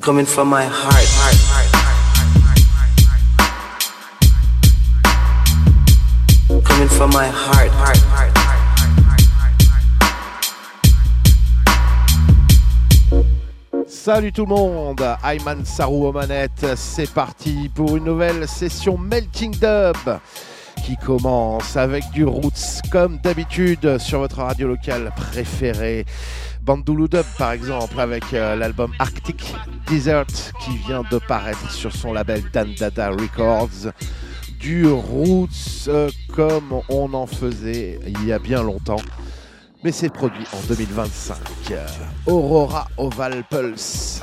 coming from my heart. Coming from my heart. Salut tout le monde, Ayman Sarou aux manettes, c'est parti pour une nouvelle session Melting Dub qui commence avec du roots comme d'habitude sur votre radio locale préférée. Bandulu Dub par exemple avec l'album Arctic Desert qui vient de paraître sur son label Dandada Records. Du roots comme on en faisait il y a bien longtemps. Mais c'est produit en 2025. Aurora Oval Pulse.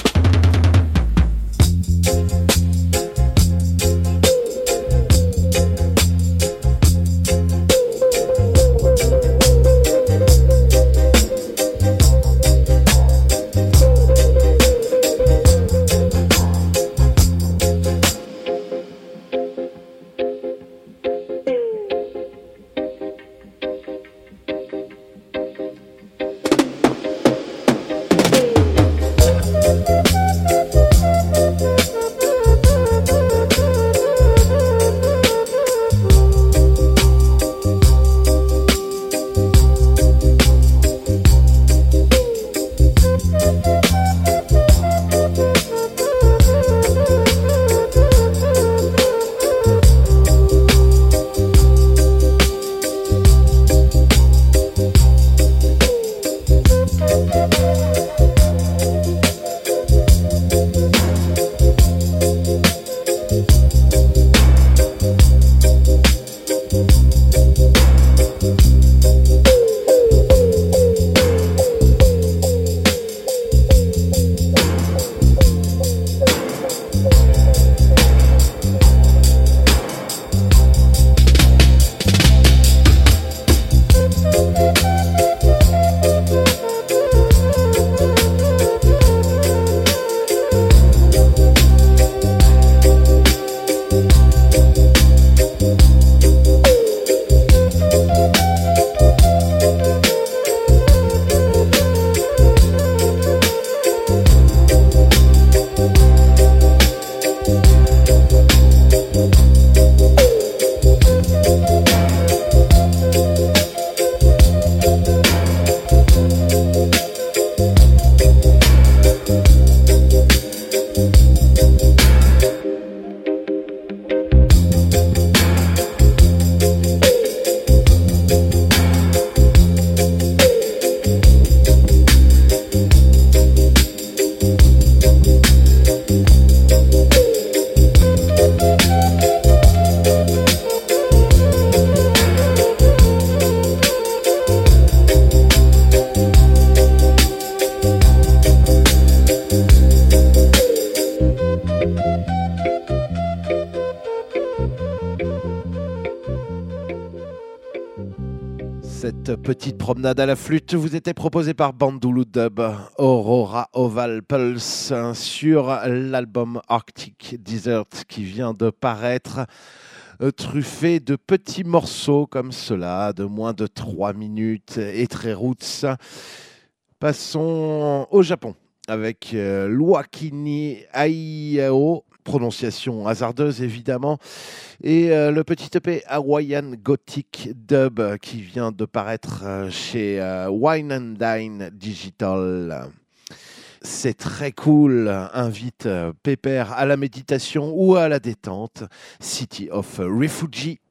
Petite promenade à la flûte vous était proposée par Bandulu Dub, Aurora Oval Pulse sur l'album Arctic Desert qui vient de paraître, truffé de petits morceaux comme cela, de moins de 3 minutes et très roots. Passons au Japon avec Luakini Aiyao, prononciation hasardeuse évidemment, et le petit EP Hawaiian Gothic Dub qui vient de paraître chez Wine and Dine Digital. C'est très cool, invite pépère à la méditation ou à la détente. City of Refugee.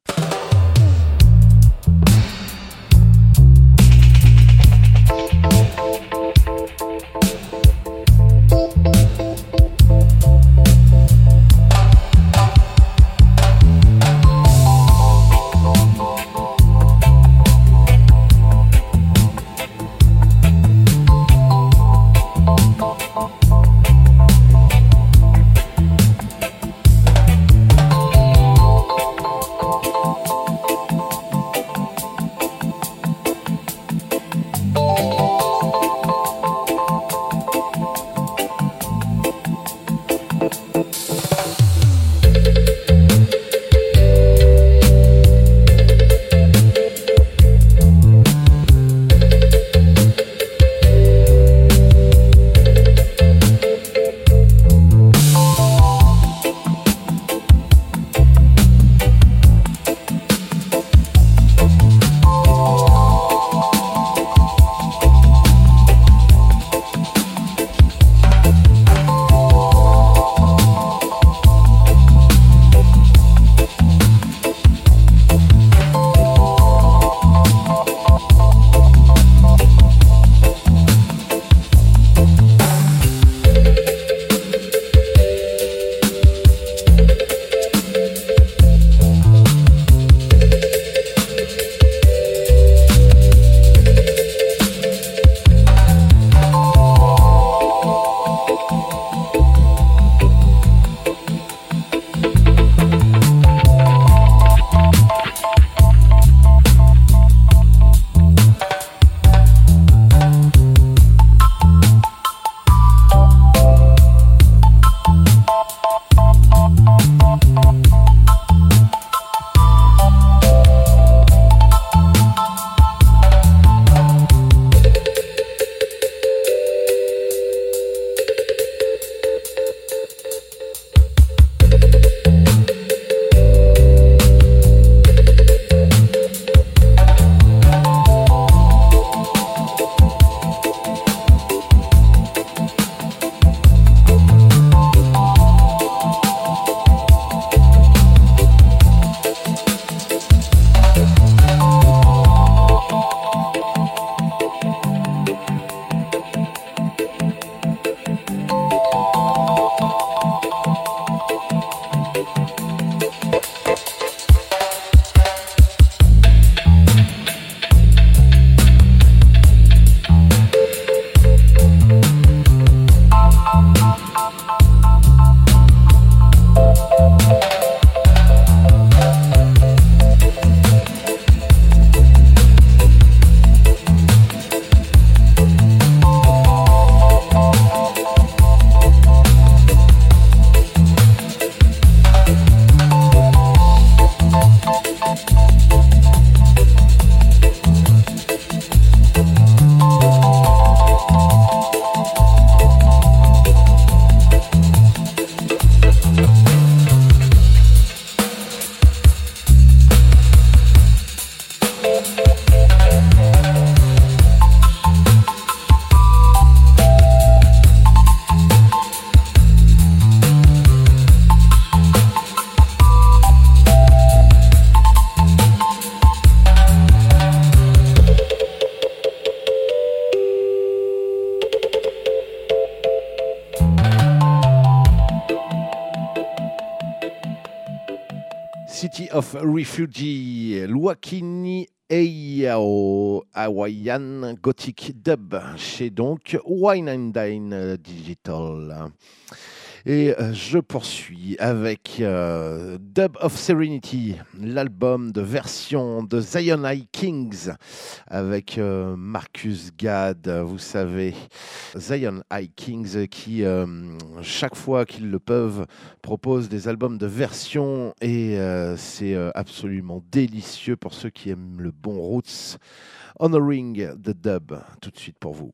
City of Refugee, Luakini Eyao, Hawaiian Gothic Dub, chez donc Wine and Dine Digital. Et je poursuis avec Dub of Serenity, l'album de version de Zion High Kings avec Marcus Gad, vous savez, Zion High Kings qui, chaque fois qu'ils le peuvent, proposent des albums de version et c'est absolument délicieux pour ceux qui aiment le bon roots. Honoring the Dub, tout de suite pour vous.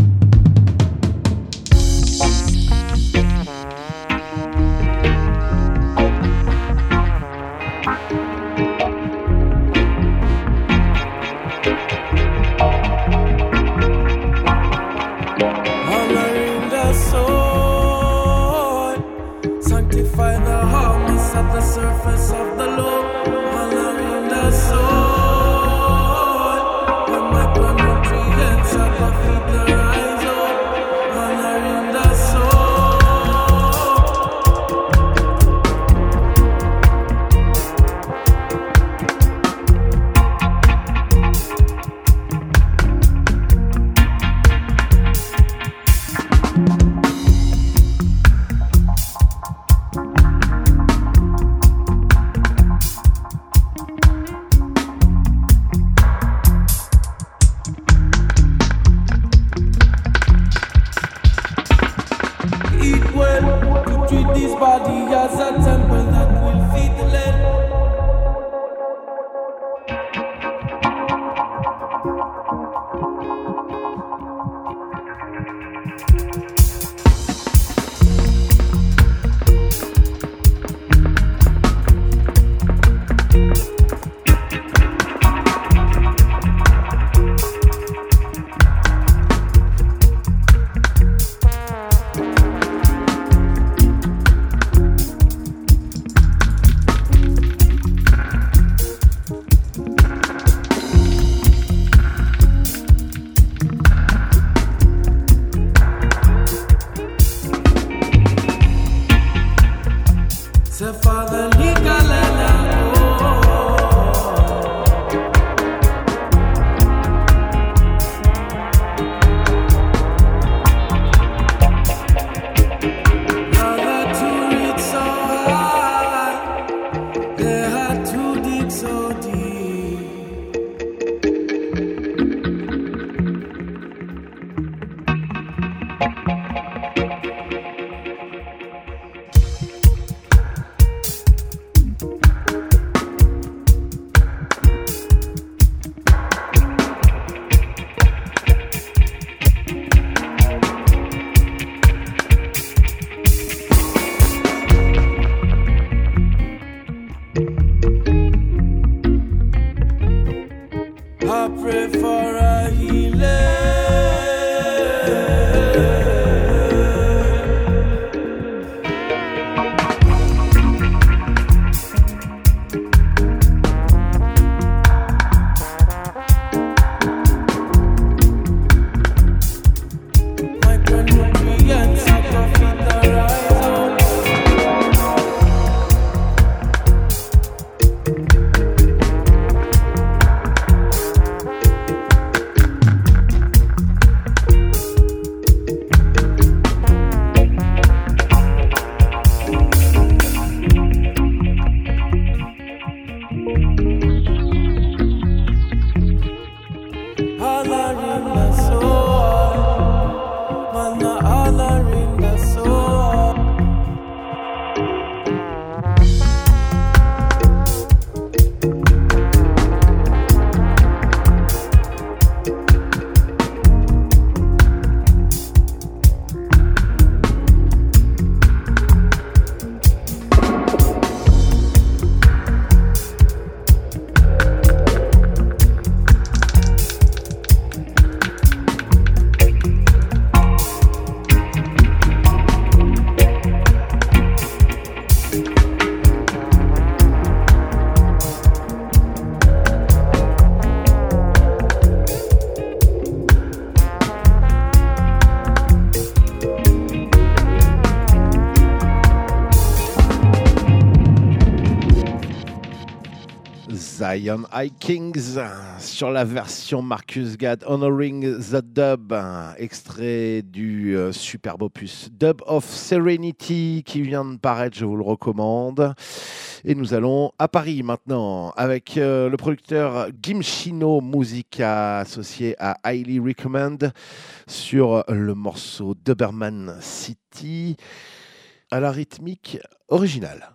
Sanctify the harvest at the surface of the Lord, honoring the soul. When my nutrients at the feet the rise up, honoring the body as a temple that will feed the land. Iron Eye Kings sur la version Marcus Gad Honoring the Dub, extrait du superbe opus Dub of Serenity qui vient de paraître, je vous le recommande. Et nous allons à Paris maintenant avec le producteur Gimshino Musica associé à Highly Recommend sur le morceau Doberman City à la rythmique originale.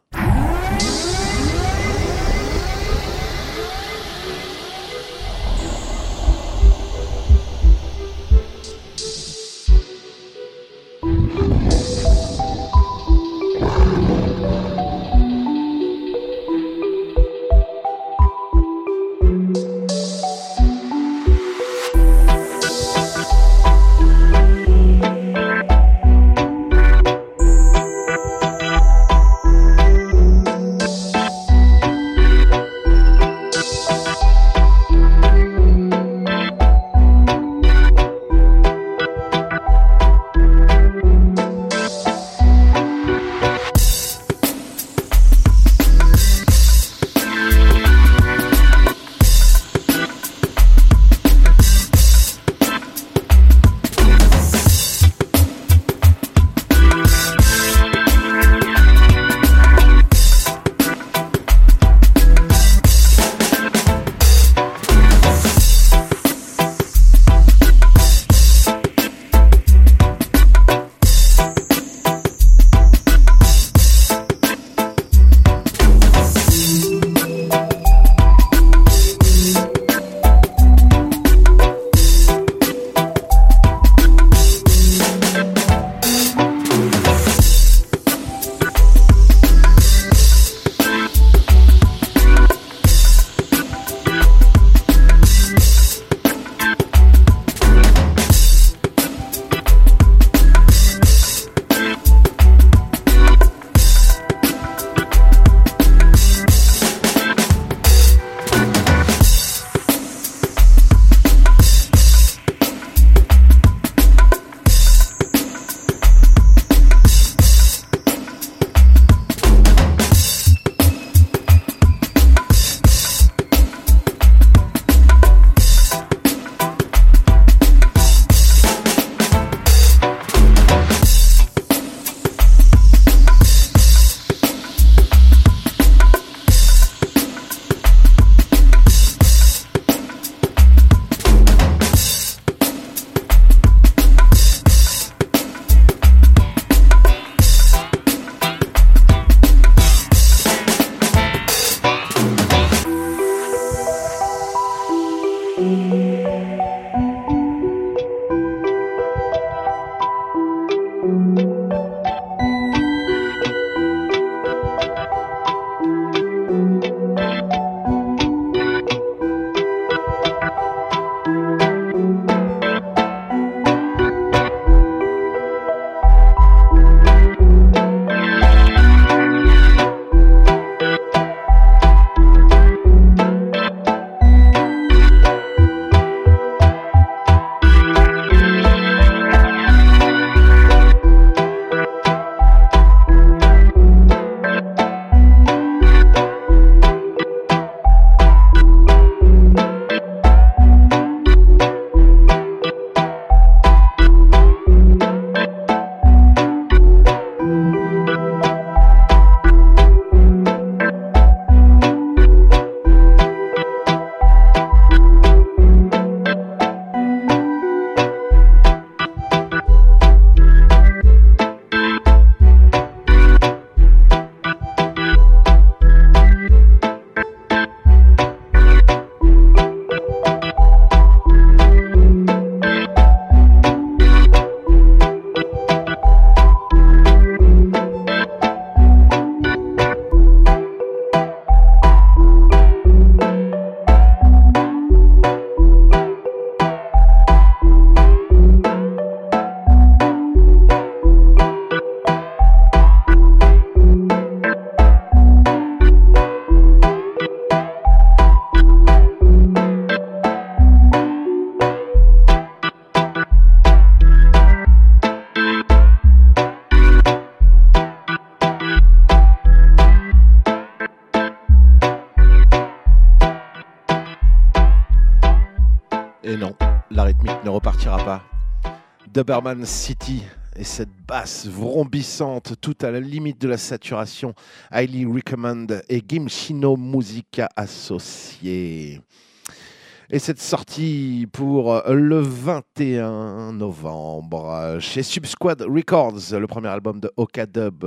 Doberman City et cette basse vrombissante tout à la limite de la saturation. Highly Recommend et Gimshino Musica associée. Et cette sortie pour le 21 novembre chez Subsquad Records, le premier album de Okadub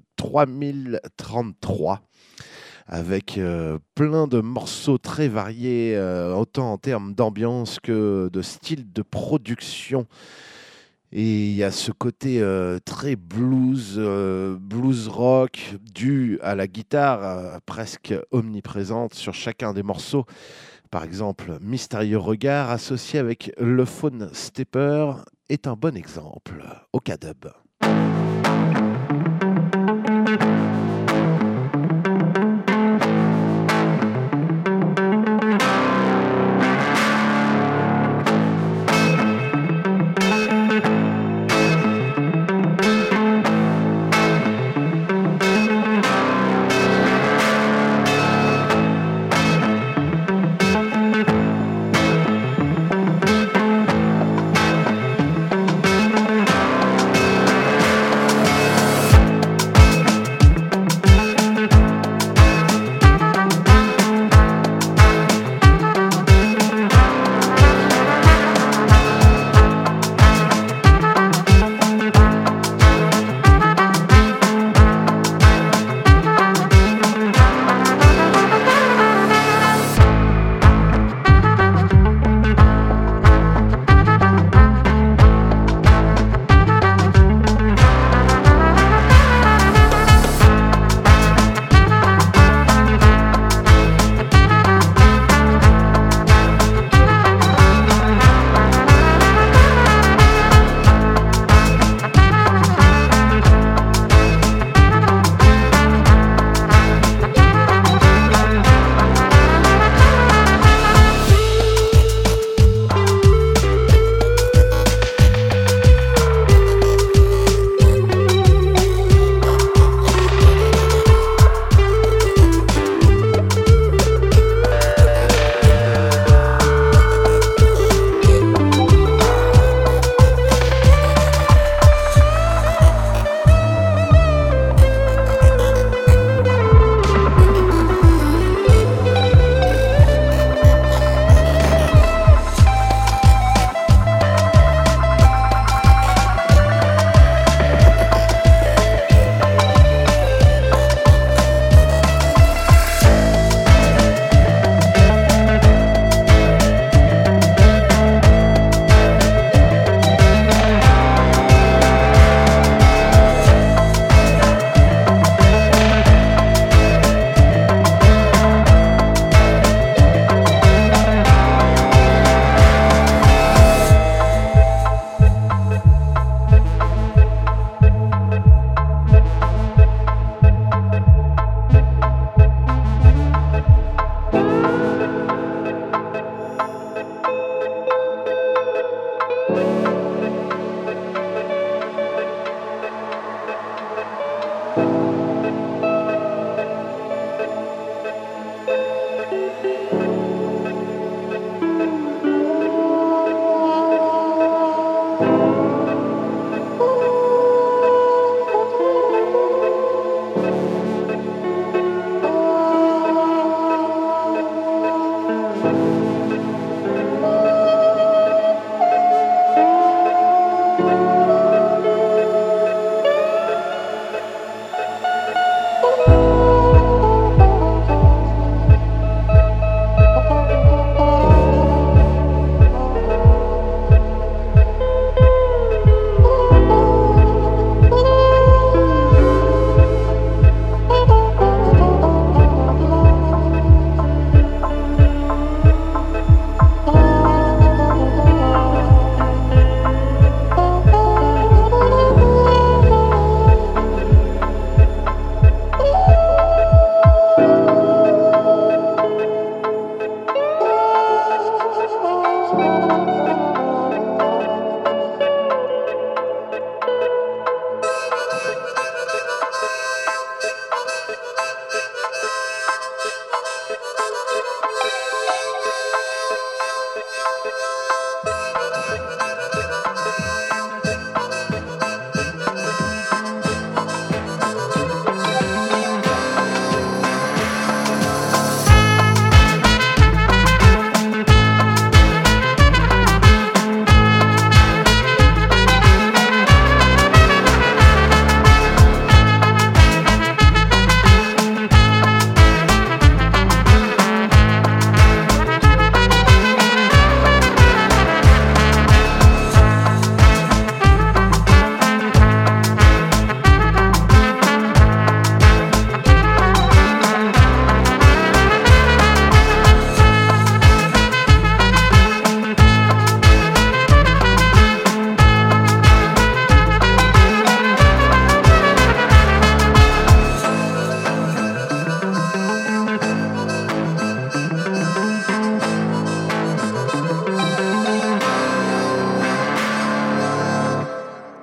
3033. Avec plein de morceaux très variés, autant en termes d'ambiance que de style de production. Et il y a ce côté très blues rock, dû à la guitare presque omniprésente sur chacun des morceaux. Par exemple, Mystérieux Regard, associé avec le Phone Stepper, est un bon exemple. Okadub.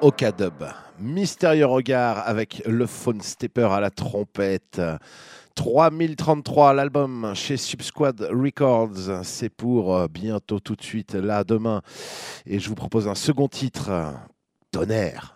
Okadub. Mystérieux regard avec le Phone Stepper à la trompette. 3033, l'album chez Subsquad Records. C'est pour bientôt, tout de suite, là, demain. Et je vous propose un second titre, Tonnerre.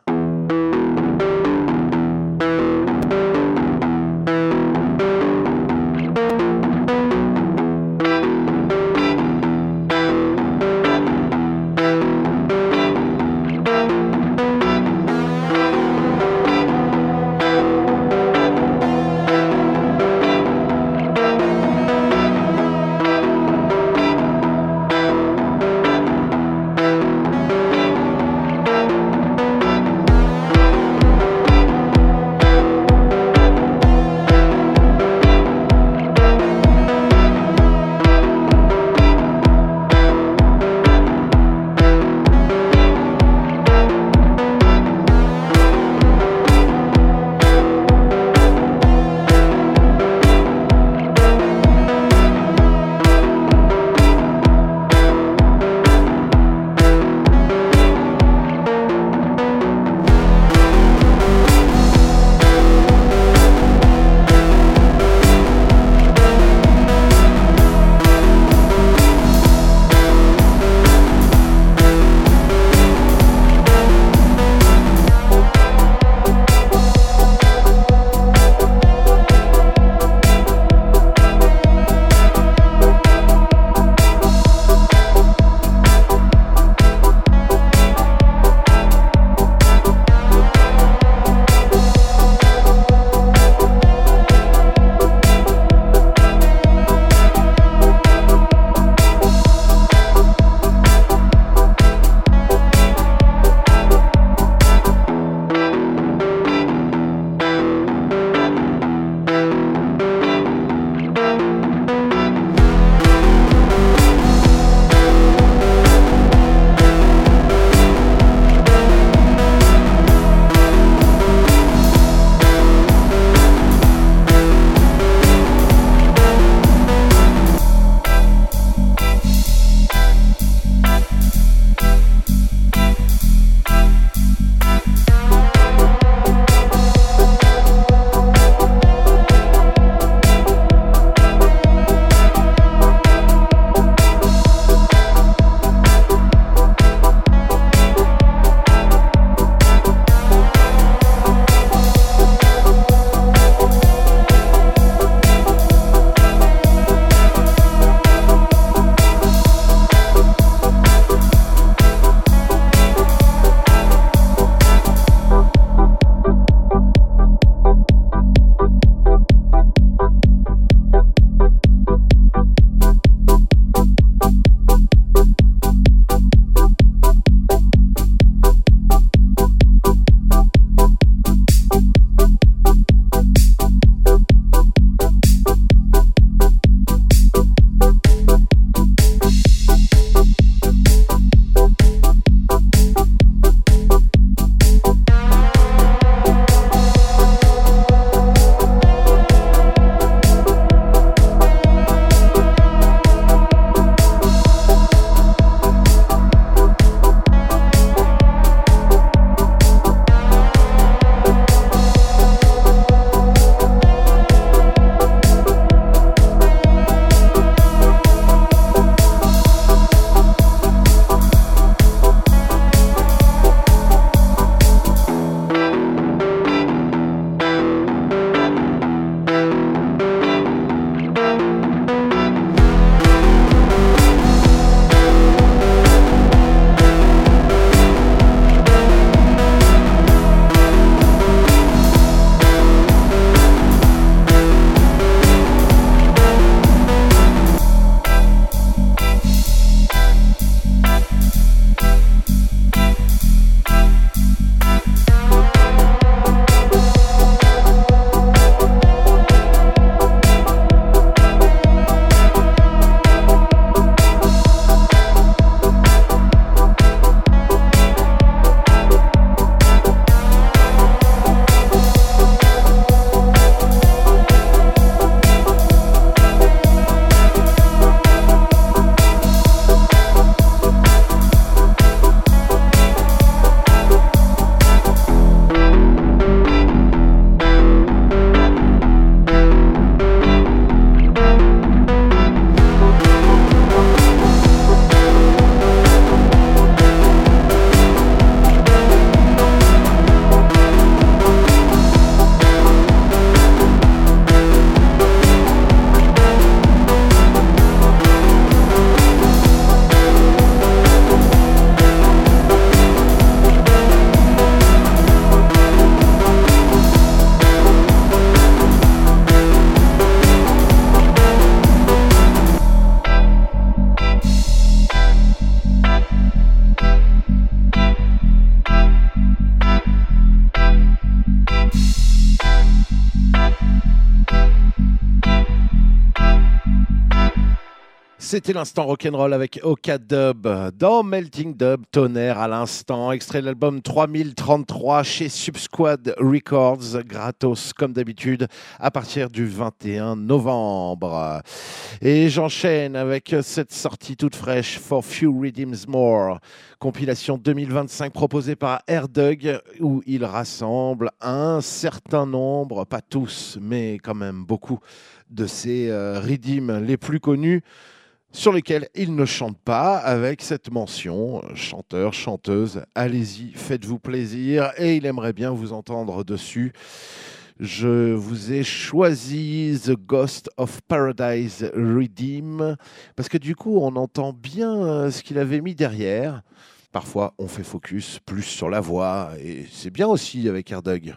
C'était l'instant rock'n'roll avec Oka Dub dans Melting Dub, Tonnerre à l'instant, extrait de l'album 3033 chez Subsquad Records, gratos comme d'habitude à partir du 21 novembre. Et j'enchaîne avec cette sortie toute fraîche, For Few Redeems More, compilation 2025 proposée par Airdug, où il rassemble un certain nombre, pas tous, mais quand même beaucoup, de ses redeems les plus connus, sur lesquels il ne chante pas, avec cette mention, chanteur, chanteuse, allez-y, faites-vous plaisir, et il aimerait bien vous entendre dessus. Je vous ai choisi The Ghost of Paradise Redeem, parce que du coup, on entend bien ce qu'il avait mis derrière. Parfois, on fait focus plus sur la voix, et c'est bien aussi avec Airdug.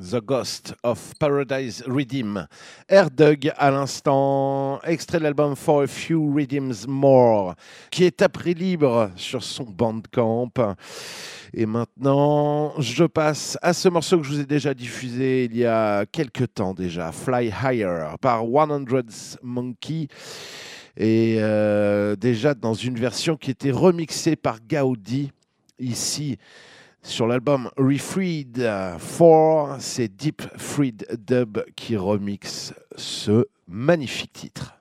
The Ghost of Paradise Redeem. Air Dug à l'instant, extrait de l'album For a Few Redeems More, qui est à prix libre sur son Bandcamp. Et maintenant, je passe à ce morceau que je vous ai déjà diffusé il y a quelques temps déjà, Fly Higher, par 100 Monkey. Et déjà dans une version qui était remixée par Gaudi, ici sur l'album Refreed 4, c'est Deep Freed Dub qui remixe ce magnifique titre.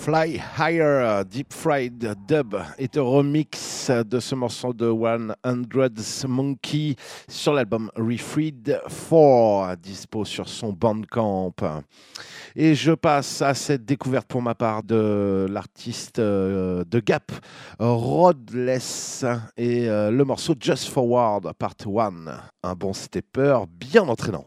Fly Higher, Deep Fried Dub est un remix de ce morceau de 100 Monkey sur l'album Refreed 4, dispo sur son Bandcamp. Et je passe à cette découverte pour ma part de l'artiste de Gap, Rodless, et le morceau Just Forward Part 1, un bon stepper bien entraînant.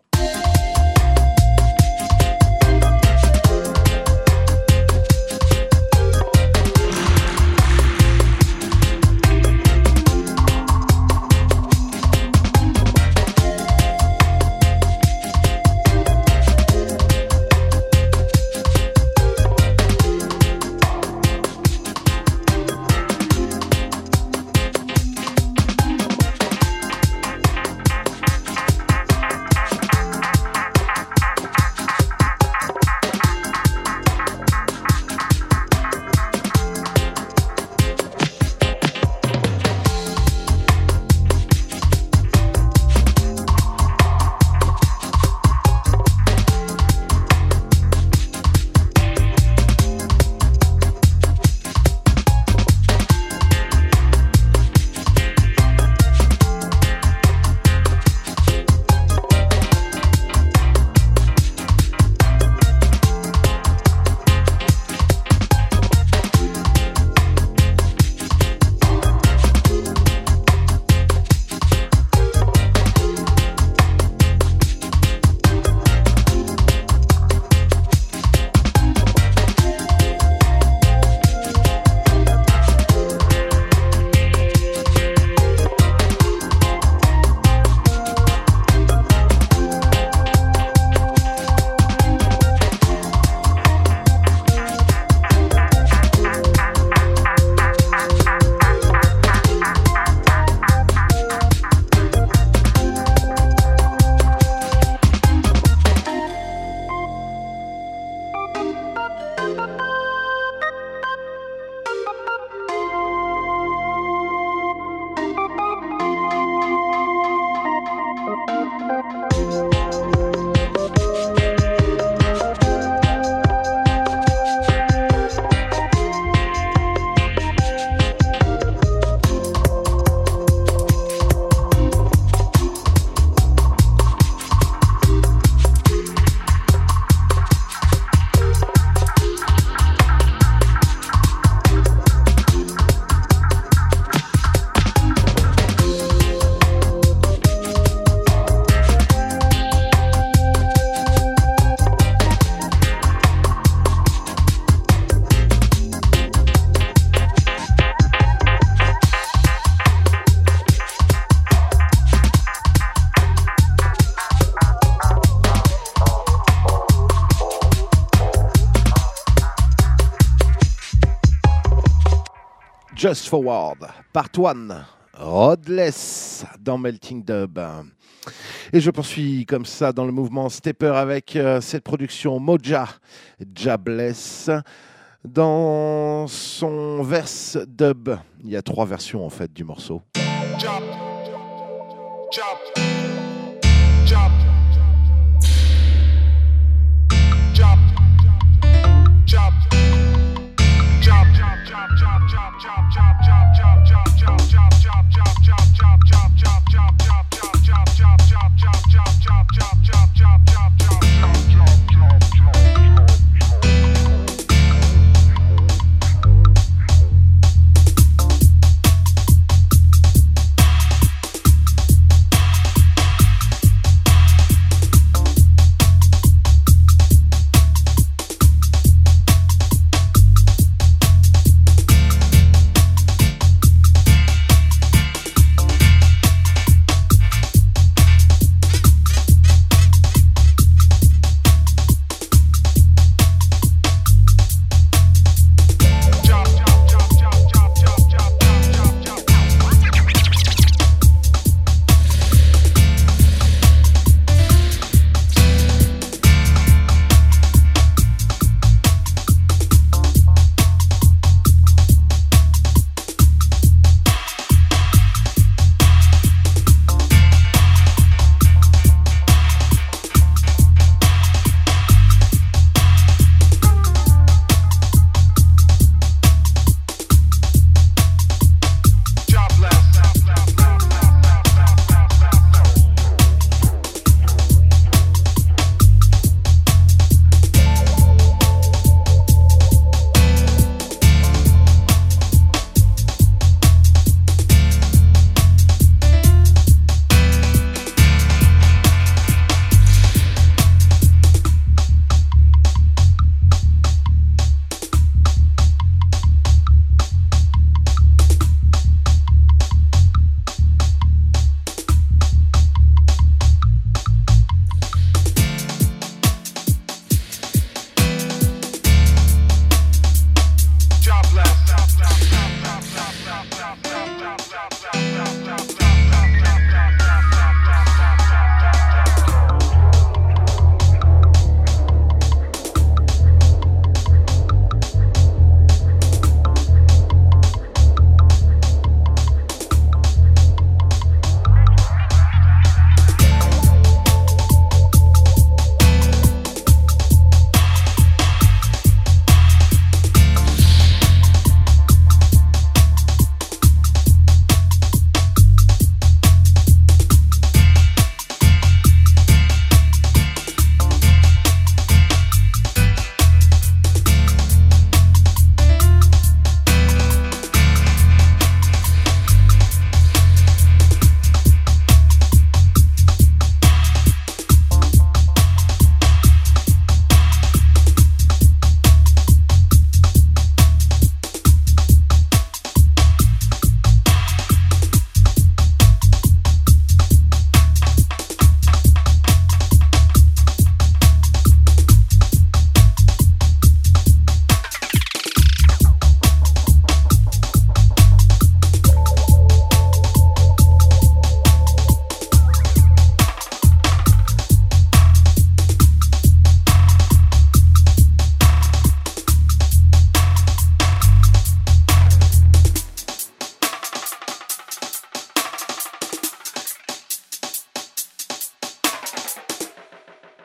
Just Forward, Part 1, Rodless dans Melting Dub. Et je poursuis comme ça dans le mouvement Stepper avec cette production Moja Jabless dans son verse dub. Il y a 3 versions en fait du morceau. Job. Job. Job. Job. Job.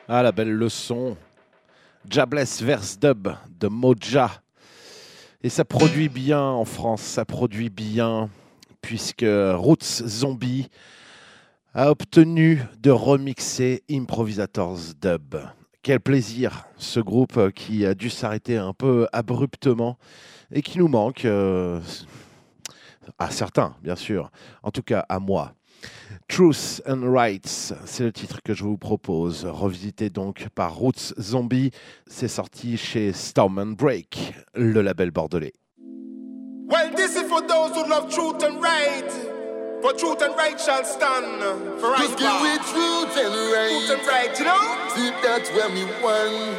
Ah, la belle leçon. Jabless Verse Dub de Moja. Et ça produit bien en France, ça produit bien, puisque Roots Zombie a obtenu de remixer Improvisators Dub. Quel plaisir, ce groupe qui a dû s'arrêter un peu abruptement et qui nous manque, à certains, bien sûr, en tout cas à moi. Truth and Rights, c'est le titre que je vous propose, revisité donc par Roots Zombie. C'est sorti chez Storm and Break, le label bordelais. Well, this is for those who love truth and right. For truth and right shall stand. For right Just give me truth and right. Truth and right, you know? See, that's where me won.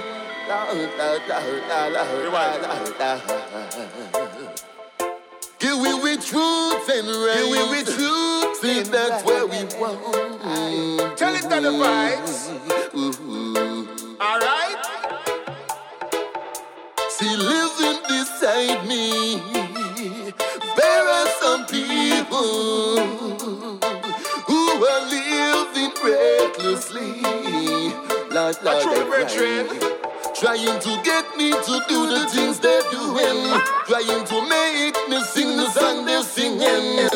Give me with truth and right. Give me with truth. See, that's where we won. Tell it to the vibes. Alright? See, living beside me, there are some people who are living recklessly. Lord, A true they're brethren. trying to get me to do the things they're doing, trying to make me sing the song they're singing.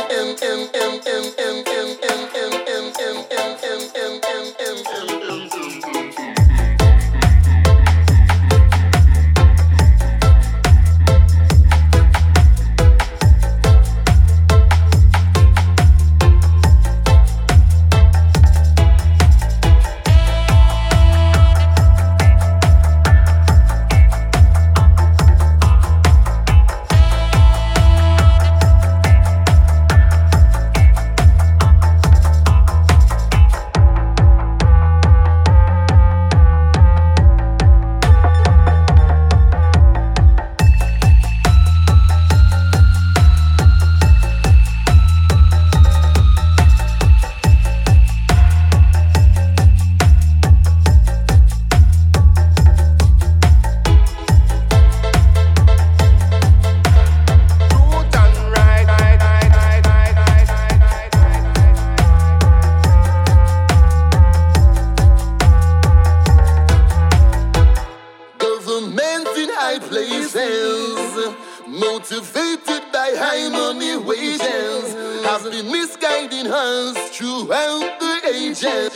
Motivated by high money wages, have been misguiding us throughout the ages.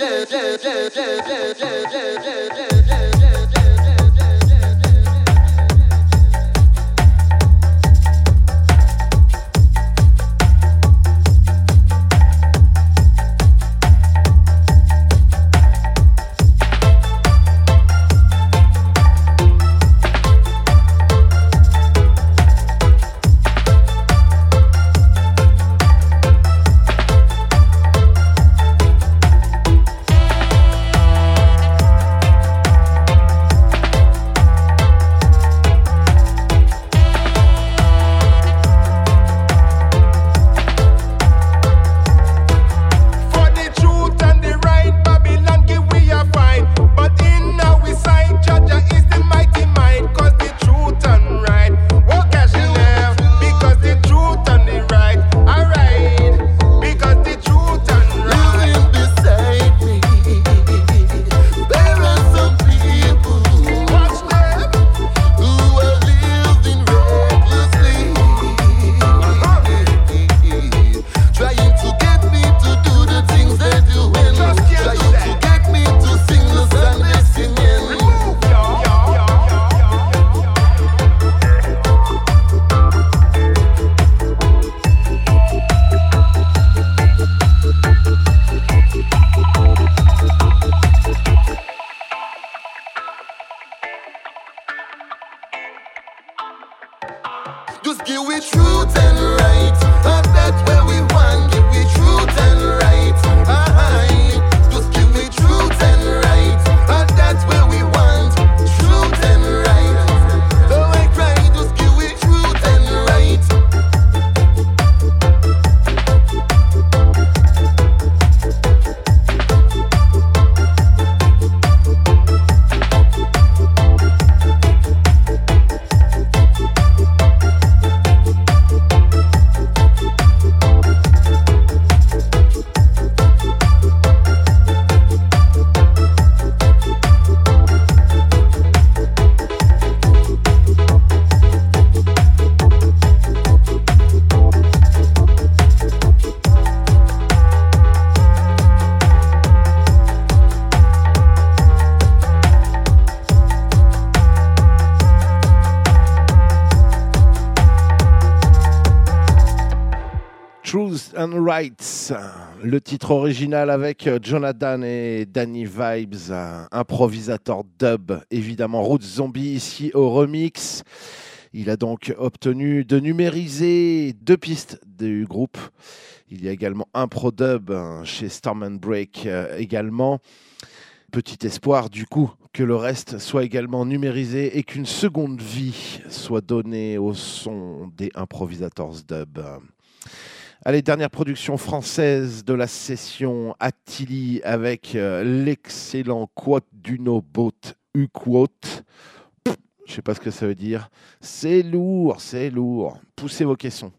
and Rights, le titre original avec Jonathan et Danny Vibes, improvisateur dub, évidemment Roots Zombie ici au remix. Il a donc obtenu de numériser 2 pistes du groupe. Il y a également un pro dub chez Storm and Break également. Petit espoir du coup que le reste soit également numérisé et qu'une seconde vie soit donnée au son des improvisators dub. Allez, dernière production française de la session Attili avec l'excellent Quote d'Uno Boat U-Quote. Je sais pas ce que ça veut dire. C'est lourd, c'est lourd. Poussez vos caissons.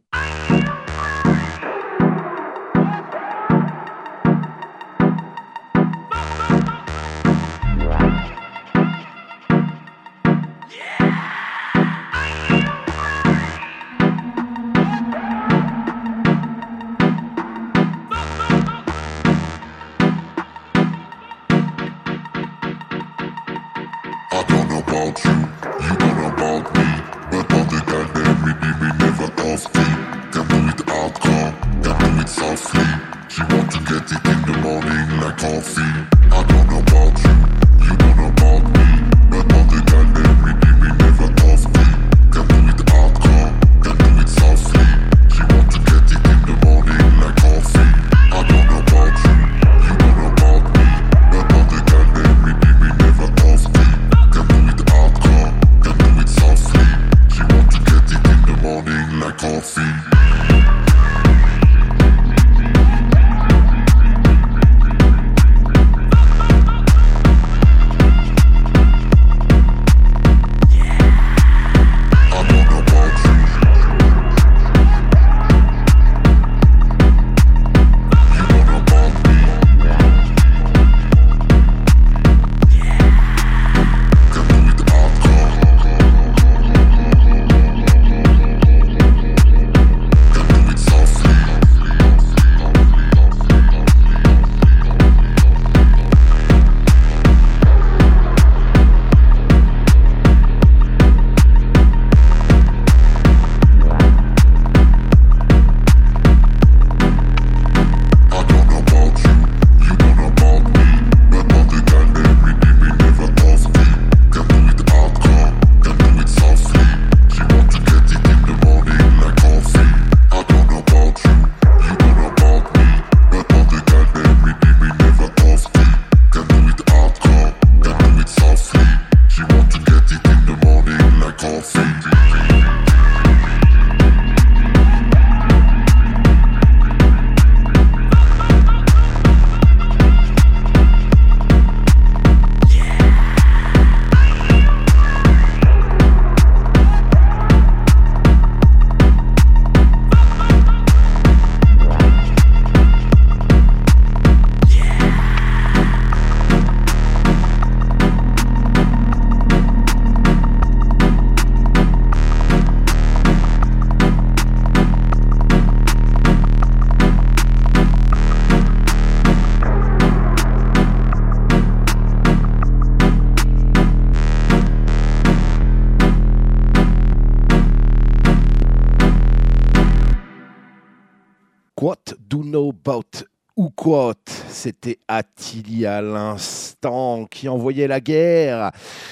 What do know about ou quoi? C'était Attili à l'instant qui envoyait la guerre.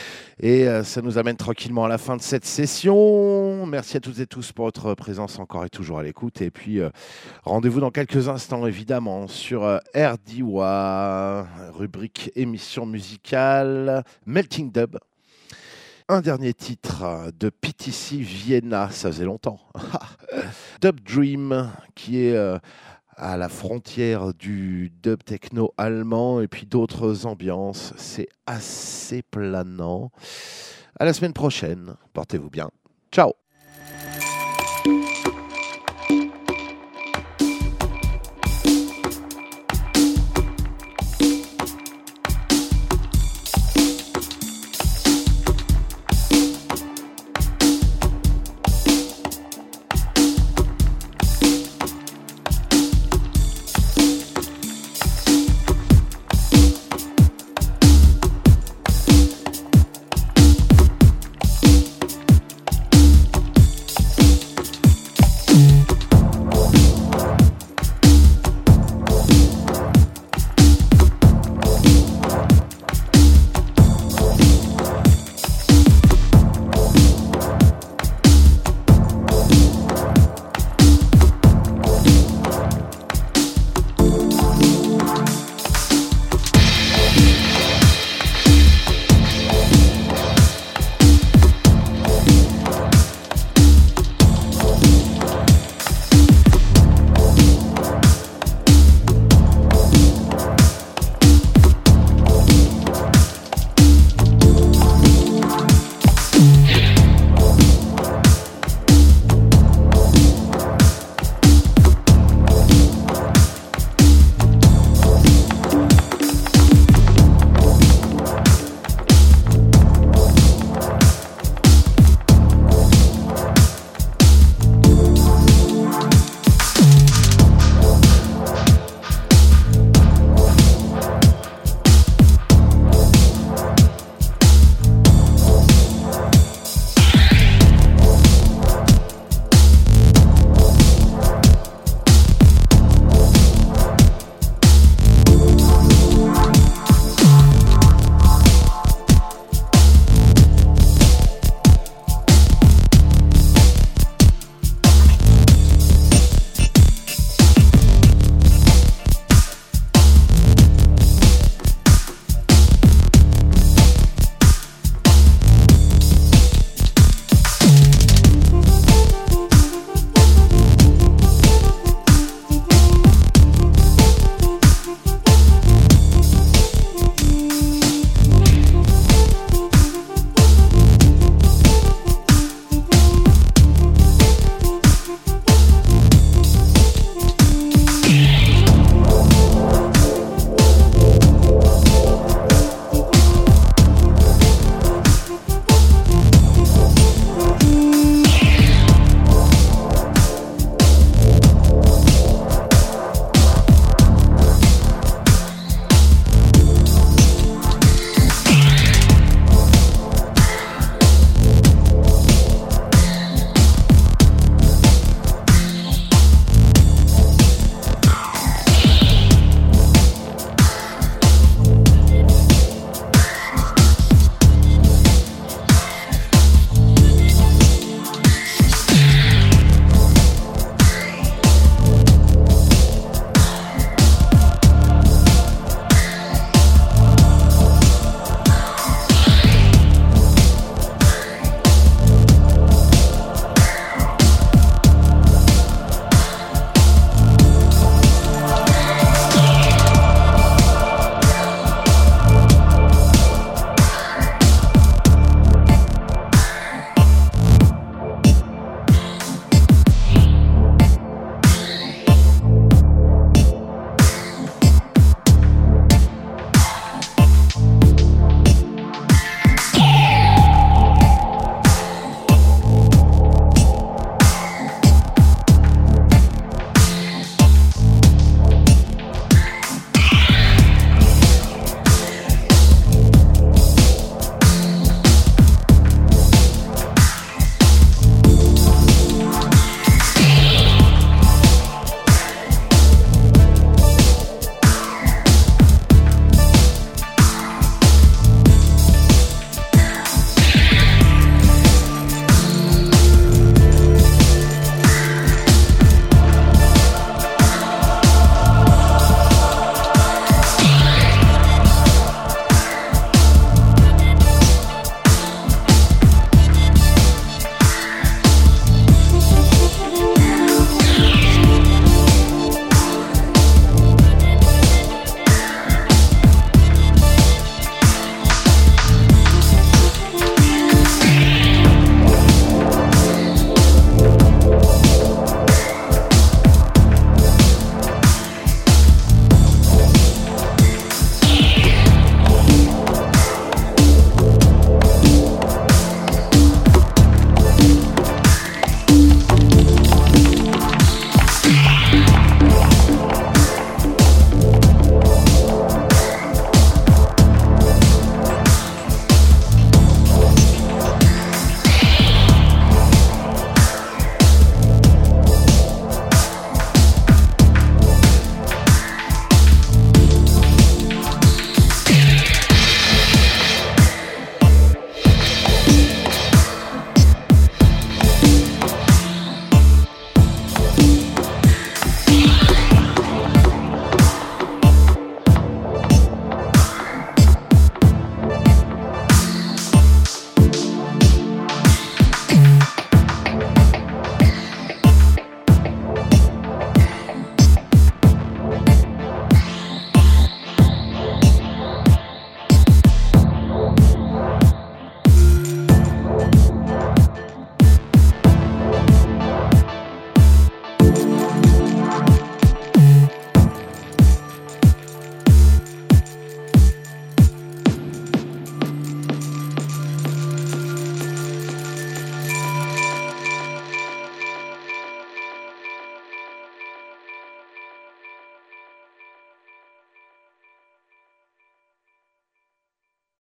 Et ça nous amène tranquillement à la fin de cette session. Merci à toutes et tous pour votre présence encore et toujours à l'écoute. Et puis, rendez-vous dans quelques instants, évidemment, sur RDWA, rubrique émission musicale, Melting Dub. Un dernier titre de PTC Vienna, ça faisait longtemps. Dub Dream, qui est à la frontière du dub techno allemand et puis d'autres ambiances. C'est assez planant. À la semaine prochaine. Portez-vous bien. Ciao.